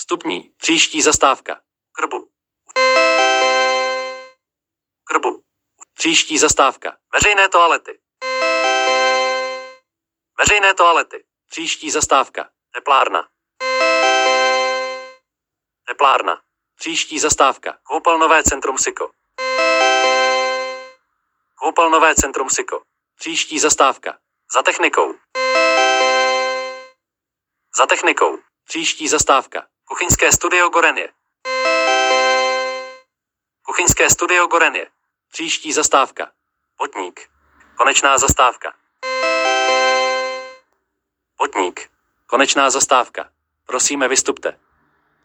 Vstupní. Příští zastávka. Krbu. Krbu. Příští zastávka. Veřejné toalety. Veřejné toalety. Příští zastávka. Teplárna. Teplárna. Příští zastávka. Koupelnové centrum Siko. Koupelnové centrum Siko. Příští zastávka. Za technikou. Za technikou. Příští zastávka. Kuchyňské studio Gorenie. Kuchyňské studio Gorenie. Příští zastávka. Potník. Konečná zastávka. Potník. Konečná zastávka. Prosíme, vystupte.